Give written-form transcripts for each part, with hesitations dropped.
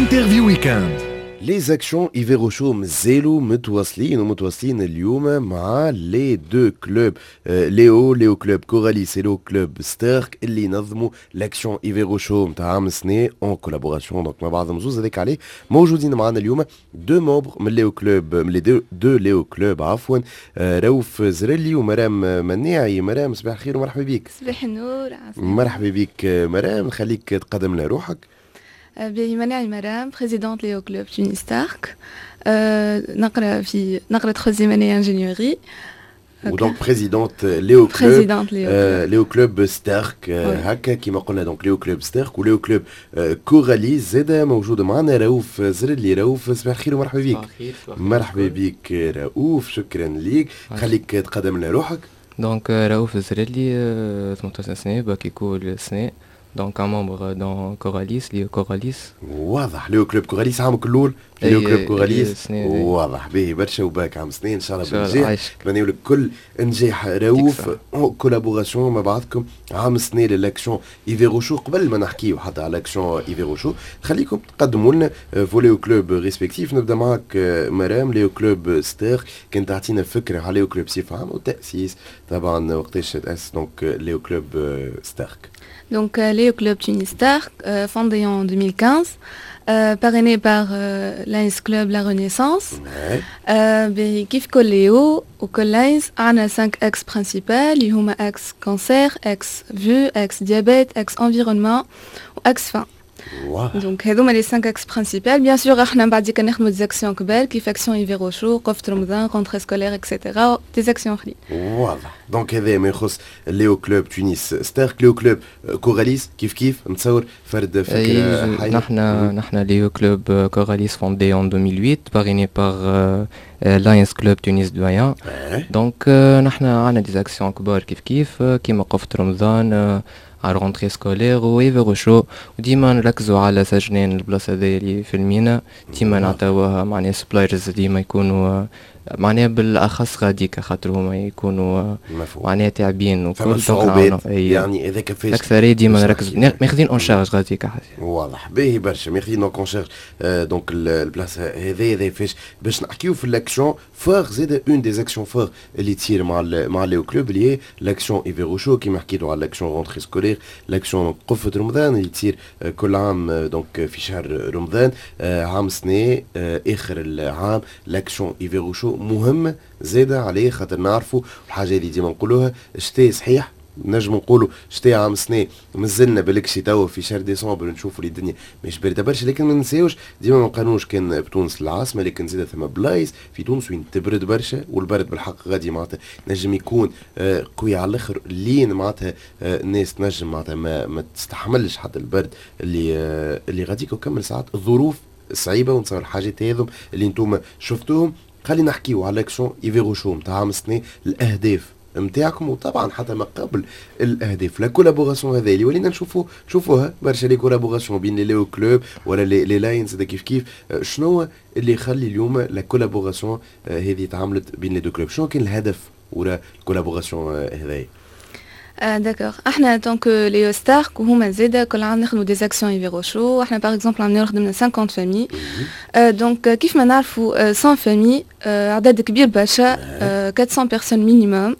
انترفيو ويكاند. لي زاكسيون ايفيرو شو مازالوا متواصلين اليوم مع لي دو كلوب ليو كلوب كوراليس ليو كلوب ستارك اللي ينظموا لاكسيون ايفيرو شو نتاع عام السنه اون كولابوراسيون دونك مع بعضهم زوز هذاك عليه. موجودين معنا اليوم دو مومبر من ليو كلوب من لي دو ليو كلوب عفوا رؤوف زرلي ومرام مناعي. مرام صباح الخير ومرحبا بك. صباح النور. مرحبا بك مرام، نخليك تقدم لنا روحك. مناعي مرام، بريزيدونت ليو كلوب تونس ستارك، نقرا تخوزيام اني انجينيوري ودونك بريزيدونت ليو كلوب ستارك هكا كيما قلنا. دونك ليو كلوب ستارك وليو كلوب كوراليس زاد موجود معنا رؤوف زرلي. رؤوف صباح الخير ومرحبا بك. مرحبا بك رؤوف، شكرا ليك. خليك تقدم لنا روحك. دونك رؤوف زرلي 18 سنه باكيكو السنه، دونك ان ممبر دون كوراليس ليو كوراليس. واضح ليو كلوب كوراليس عامك الاول ليو كلوب كوراليس واضح به برشا وباك عام سنين ان شاء الله بالنجاح. نتمنى لك كل نجاح رؤوف. كولابوراسيون مع بعضكم عام سنين للاكسيون ايفيرو شو. قبل ما نحكيو حتى على لاكسيون ايفيرو شو خليكم تقدموا لنا فوليو كلوب ريسبكتيف. نبدا معك مرام. ليو كلوب ستار كنت تعطينا فكره على ليو كلوب بصفه عامه والتاسيس طبعا وقتاش تاسس دونك ليو كلوب ستارك. Donc Léo Club Tunis Stark, fondé en 2015, parrainé par Lions Club La Renaissance. كيف كل ليو وكل لاينز عنا 5 اكس برينسيبال اللي هما اكس كانسير، اكس فيو، اكس ديابيت، اكس انفيرونمون واكس فان. دونك هذوما لي 5 اكس برينسيبال. بيان سور احنا بعد كي نخدموا ديزاكسيون كبال كيف اكسيون ايفيرو شو، قفت رمضان، كونتري سكولير اكسيتيرا، ديزاكسيون اخرين. واضح. دونك هذا ما يخص ليو كلوب تونس ستارك. ليو كلوب كوراليس كيف نتصور فرد فكره حي. نحن ليو كلوب كوراليس فوندي en 2008 parrainé par Lions Club Tunis Doyen. دونك نحن عندنا ديزاكسيون كبار كيف كيما قفت رمضان على رونتري سكولير ويفيرو شو، وديما نركزوا على سجنين البلاصه هذه اللي في المينا، ديما نعطيوها معناها سبلايرز ديما يكونوا معناها بالاخص غاديك خاطر هما يكونوا معناها تعبين وكل صعوبات يعني هذاك فاش اكثر ديما نركز ماخذين اون شارج غاديك. واضح باهي برشا ماخذين اون شارج. دونك البلاصه هذا فاش باش نحكيو في الاكسيون فور زاد اون دي اكسيون فور اللي تصير مع ليو كلوب اللي هي الاكسيون ايفيرو شو كيما حكيتوا على الاكسيون رونتري سكولير، الاكسيون قفه رمضان اللي تصير كل عام دونك في شهر رمضان عام سنه اخر العام. الاكسيون ايفيرو شو مهمة زادة عليه خاطر نعرفوا الحاجة اللي ديما نقولوها شتاء صحيح نجم نقولوا شتاء عام سنة مازلنا بالكشي توا في شهر ديسمبر نشوفوا لي الدنيا مش باردة برشا، لكن ما ننساوش ديما ما نقارنوش كان بتونس العاصمة، لكن زاد ثم بلايص في تونس وين تبرد برشا والبرد بالحق غادي معناتها نجم يكون قوي على الاخر لين معناتها الناس تنجم معناتها ما تستحملش حتى البرد اللي غاديك وكمل ساعات الظروف صعيبة. ونتصور الحاجات هذم اللي انتم شفتوهم. خلينا نحكيو على لاكسيون ايفيرو شو نتاع عام السنه، الاهداف نتاعكم وطبعا حتى ما قبل الاهداف. لا كولابوراسيون هذه اللي ولينا نشوفوها برشا لي كولابوراسيون بين لي كلوب ولا لي لاينز هذا كيف شنو اللي يخلي اليوم لا كولابوراسيون هذه تعاملت بين لي دو كلوب؟ شنو كان الهدف ولا الكولابوراسيون هذه؟ داكوغ. احنا دونك ليو ستارك وهما زاده كل عام نخدموا دي زاكسيون ايفيرو شو. احنا باغ اكزومبل عملنا خدمنا 50 فامي. دونك كيف ما نعرفوا 100 فامي عدد كبير برشا، 400 بيرسون مينيموم.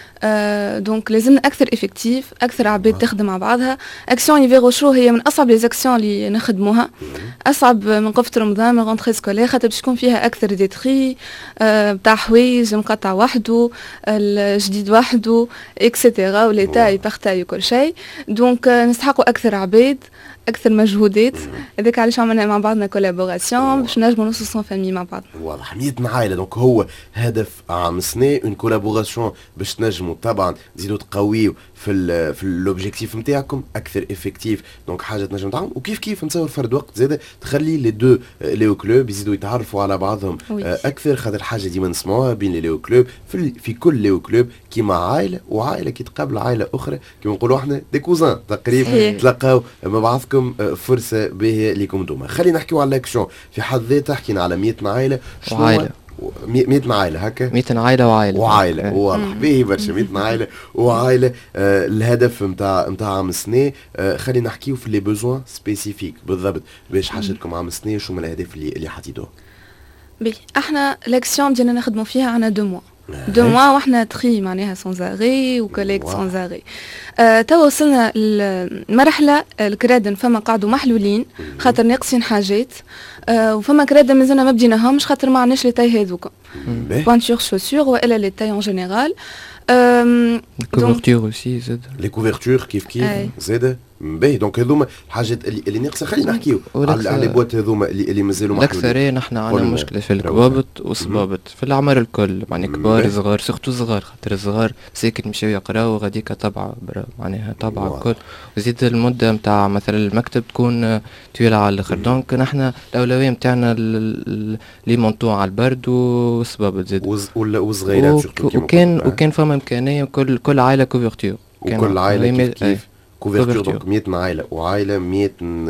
دونك لازمنا اكثر افكتيف، اكثر عباد تخدم مع بعضها. اكسيون ايفيرو شو هي من اصعب لي زاكسيون اللي نخدموها، اصعب من قفه رمضان من رونتري سكولير خاطر باش يكون فيها اكثر ديتري تاع حوايج مقطع وحده، الجديد وحده اكسيتيرا وليتا يبارتاي وكل شيء. دونك نستحقوا اكثر عباد اكثر مجهودات. هذاك علاش عملنا مع بعضنا كولابوراسيون باش نجموا نوصلوا فامي مع بعض. واضح 100 عائله. دونك هو هدف عام سنه اون كولابوراسيون باش تنجموا طبعا تزيدوا تقويوا في الاوبجيكتيف نتاعكم اكثر افكتيف. دونك حاجه تنجم تعمل وكيف نتصور فرد وقت زاده تخلي لي دو ليو كلوب يزيدوا يتعرفوا على بعضهم اكثر خاطر حاجه ديما نسمعوها بين ليو كلوب في كل ليو كلوب كيما عائله وعائله كي تقابل عائله اخرى كيما نقولوا احنا دي كوزان تقريبا تلقاو مع بعضكم فرصه باهيه ليكم انتوما. خلينا نحكيو على الاكسيون في حد ذاتها. حكينا على 100 عائله. شنو 100 عائله هكا 100 عائله وعائله واضح باهي برشا 100 عائله وعائله. الهدف نتاع عام السنه خلينا نحكيو في لي بوزوان سبيسيفيك بالضبط باش حاجتكم عام السنه شو من الاهداف اللي حددوها. بي احنا لاكسيون بدينا نخدموا فيها عنا 2 موا 2 موا واحنا تخي معناها سونزاغي وكوليكت سونزاغي. تو وصلنا المرحله الكرادن فما قعدوا محلولين خاطر ناقصين حاجات وفما كرادن مازلنا ما بديناهمش خاطر ما عندناش لي تاي هذوك بوانتور شوسور والا لي تاي اون جينيرال. كوفرتور اوسي زاد لي كوفرتور كيف زاد باهي. دونك هذوما الحاجات اللي ناقصه خلينا نحكيو على لي بوات هذوما اللي مازالوا محلولين. الاكثريه نحن عندنا مشكله في الكبابط والصبابط في العمر الكل يعني كبار صغار سورتو صغار خاطر الصغار ساكن مشاو يقراو وغاديك طبعه معناها طبعه الكل وزيد المده نتاع مثلا المكتب تكون طويله على الاخر. دونك نحن الاولويه نتاعنا لي مونطو على البرد والصبابط زيد وصغيرات وكان فما امكانيه كل عائله كوفرتور وكل عائله كيف كوفرتور. دونك 100 عائله وعائله 100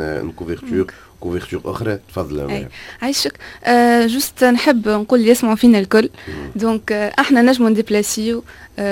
كوفرتور اخرى. تفضل عايشك. جوست نحب نقول اللي يسمعوا فينا الكل. دونك احنا نجموا نديبلاسيو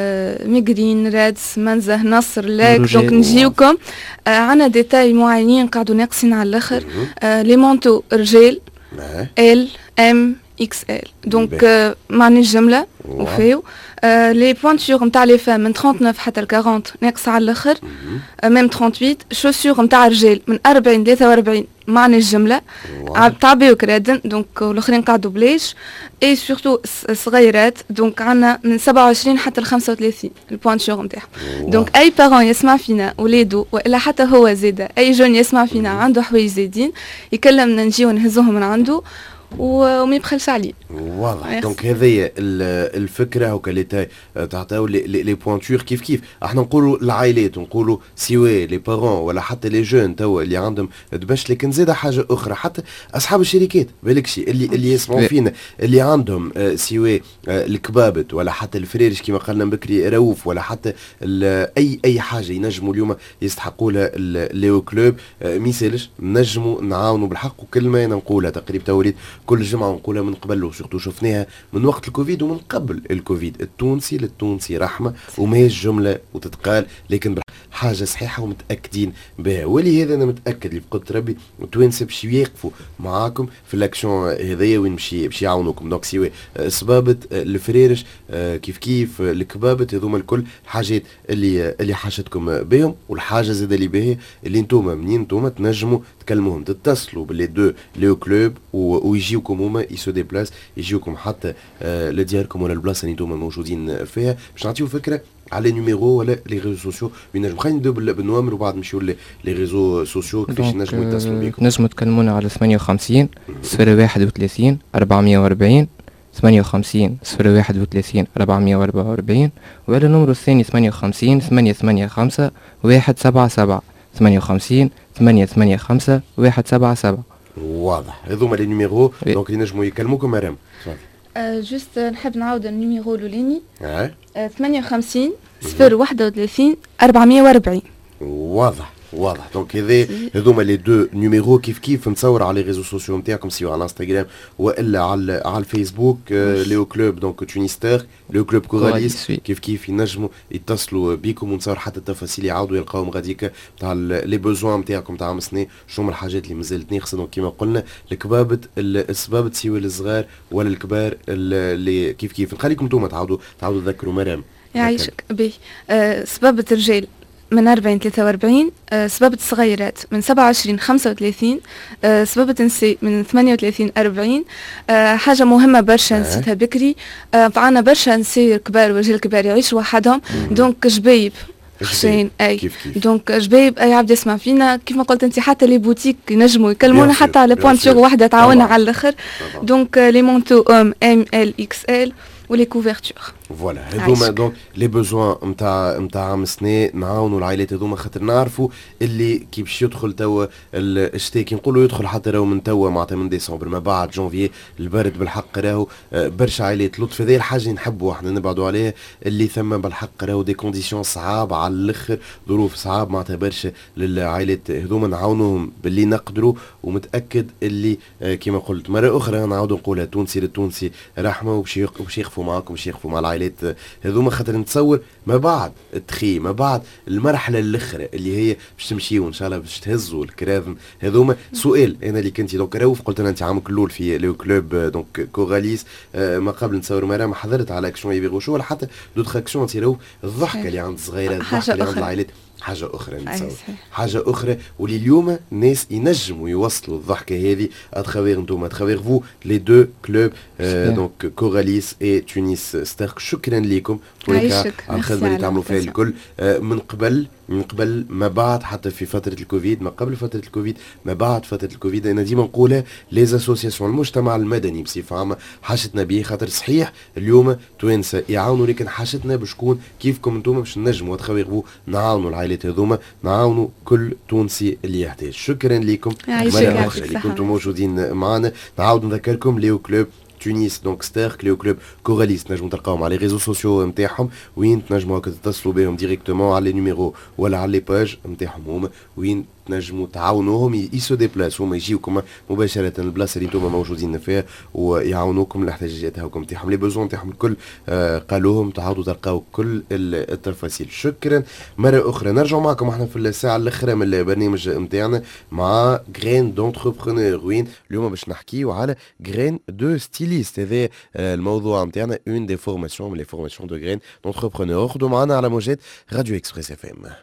ميغرين رادس منزه نصر لاك. دونك نجيوكم عنا ديتاي معينين قاعدوا ناقصين على الاخر. لي مونتو رجال ال ام اكس ال. دونك معناش جمله وفيو لي بوانتور نتاع لي فام من 39 حتى ل 40 ناقصه على الاخر ميم 38. شوسور نتاع رجال من 40 43 معناش جمله تعبيو كرادن. دونك الاخرين قعدوا بلاش. اي سورتو صغيرات دونك عندنا من 27 حتى ل 35 البوانتور نتاعهم. دونك اي بارون يسمع فينا ولادو والا حتى هو زاده اي جون يسمع فينا عنده حوايج زايدين يكلمنا نجيو نهزوهم من عنده وما يبخلش عليه. واضح. دونك هذه الفكره وكاليتاي تعطيو لي بوانتور كيف احنا نقولوا العائلات ونقولوا سواء لي بارون ولا حتى لي جون توا اللي عندهم دبش. لكن زاد حاجه اخرى حتى اصحاب الشركات بالكشي اللي يسمعوا فينا اللي عندهم سواء الكبابت ولا حتى الفريرش كما قلنا بكري روف ولا حتى اي حاجه ينجموا اليوم يستحقوا لها ليو كلوب. ميسالش نجموا نعاونوا بالحق. وكلمه انا نقولها تقريبا توليد كل جمعة نقولها من قبل وسورتو شفناها من وقت الكوفيد ومن قبل الكوفيد. التونسي للتونسي رحمة وماهيش جملة وتتقال لكن حاجة صحيحة ومتأكدين بها. ولهذا أنا متأكد اللي بقدرة ربي التوانسة باش يوقفوا معاكم في الأكشن هذايا وين باش يعاونوكم. دونك سواء سبابت الفريرش كيف الكبابت هذوما الكل حاجات اللي حاجتكم بهم. والحاجة زاد اللي باهي اللي نتوما منين نتوما تنجموا تكلموهم تتصلوا باللي دو ليو كلوب ويجيوكم هما يسو دي بلاس يجيوكم حتى لدياركم ولا البلاصه اللي نتوما موجودين فيها باش نعطيو فكره على نيميرو ولا لي ريزو سوسيو وين خلينا نبداو بالنوامر وبعد نمشيو لي ريزو سوسيو كيفاش نجموا يتصلوا بكم. نجموا تكلمونا على 58 031 440 58 031 444 وعلى النمر الثاني 58 885 177 58 885 177. واضح. هذوما لي نيميرو دونك اللي نجموا يكلموكم مرام. جوست نحب نعاود النيميرو الاولاني 58 031 440. واضح. دونك هذوما لي دو نيميرو كيف نتصور على لي ريزو سوسيو نتاعكم سواء على انستغرام والا على الفيسبوك. ليو كلوب دونك تونيستر ليو كلوب كوراليس كيف ينجموا يتصلوا بيكم ونتصور حتى التفاصيل يعاودوا يلقاوهم غاديك تاع لي بوزوان نتاعكم تاع مسني شنو من الحاجات اللي مازالت ناقصه. دونك كيما قلنا الكبابت السبابت سواء الصغار ولا الكبار اللي كيف نخليكم نتوما تعاودوا تذكروا مرام. يعيشك به. سبابة الرجال من 40 43 سبابة الصغيرات من 27 35 سبابة النساء من 38 40. حاجة مهمة برشا نسيتها بكري. فعنا برشا نساء كبار ورجال كبار يعيشوا وحدهم. دونك جبايب حسين اي دونك جبايب اي عبد يسمع فينا كيف ما قلت انت حتى لي بوتيك ينجموا يكلمونا حتى على بوانتور واحدة تعاوننا على الاخر. دونك لي مونتو ام ال اكس ال ولي كوفرتور. فوالا هذوما دونك لي بوزوان نتاع عام السنه نعاونوا العائلات هذوما خاطر نعرفوا اللي كي باش يدخل توا الشتاء كي نقولوا يدخل حتى راهو من توا معناتها من ديسمبر ما بعد جونفي البرد بالحق راهو برشا عائلات لطف هذه الحاجه نحبوا احنا نبعدوا عليها اللي ثم بالحق راهو دي كونديسيون صعاب على الاخر ظروف صعاب معناتها برشا للعائلات هذوما نعاونوهم باللي نقدروا ومتاكد اللي كما قلت مره اخرى نعاودوا نقولها تونسي للتونسي رحمه وباش يخفوا معاكم باش يخفوا مع العائلات هذوما خاطر نتصور ما بعد التخي ما بعد المرحله الاخرى اللي هي باش تمشيو ان شاء الله باش تهزوا الكراذن هذوما سؤال انا اللي كنتي دونك روف قلت لنا انت عامك الاول في لو كلوب دونك كوراليس ما قبل نتصور مرام حضرت على اكشن يبيغو شو ولا حتى دوت اكشن تيرو الضحكه اللي عند الصغيره الضحكه اللي عند العائلات حاجة أخرى نتصور حاجة أخرى واللي اليوم الناس ينجموا يوصلوا الضحكة هذه أتخافير نتوما أتخافير فو لي دو كلوب دونك كوراليس اي تونس ستارك شكرا لكم على الخدمة اللي تعملوا فيها الكل من قبل ما بعد حتى في فترة الكوفيد ما قبل فترة الكوفيد ما بعد فترة الكوفيد أنا ديما نقولها لي اسوسياسيون المجتمع المدني بصفة عامة حاجتنا به خاطر صحيح اليوم توانسة يعاونوا لكن حاجتنا باش تكون كيفكم انتوما باش نجموا أتخافير نعاونوا العائلات هذوما نعاونوا كل تونسي اللي يحتاج شكرا لكم مرة أخرى اللي كنتم موجودين معنا نعاود نذكركم ليو كلوب تونس دونك ستارك ليو كلوب كوراليس تنجموا تلقاوهم على لي ريزو سوسيو نتاعهم وين تنجموا تتصلوا بهم ديريكتومون على لي نيميرو ولا على لي باج نتاعهم هما وين تنجموا تعاونوهم يسو ديبلاس هما يجيوكم مباشره البلاصه اللي انتم موجودين فيها ويعاونوكم الاحتياجات هاكم نتاعهم لي بوزون نتاعهم الكل قالوهم تعاودوا تلقاو كل التفاصيل شكرا مره اخرى نرجعوا معكم احنا في الساعه الاخرى من البرنامج نتاعنا مع غرين دونتربرونور وين اليوم باش نحكيو على غرين دو ستيليست هذا الموضوع نتاعنا اون دي فورماسيون من لي فورماسيون دو غرين دونتربرونور خذوا معنا على موجات راديو اكسبريس اف ام